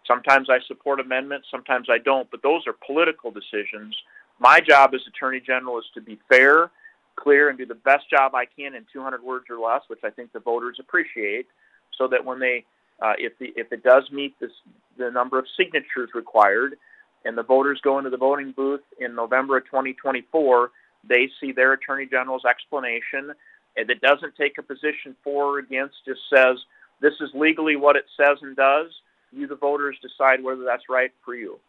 Sometimes I support amendments, sometimes I don't, but those are political decisions. My job as Attorney General is to be fair, clear, and do the best job I can in 200 words or less, which I think the voters appreciate, so that when they, if it does meet the number of signatures required, and the voters go into the voting booth in November of 2024, they see their Attorney General's explanation, and it doesn't take a position for or against, just says, this is legally what it says and does. You, the voters, decide whether that's right for you.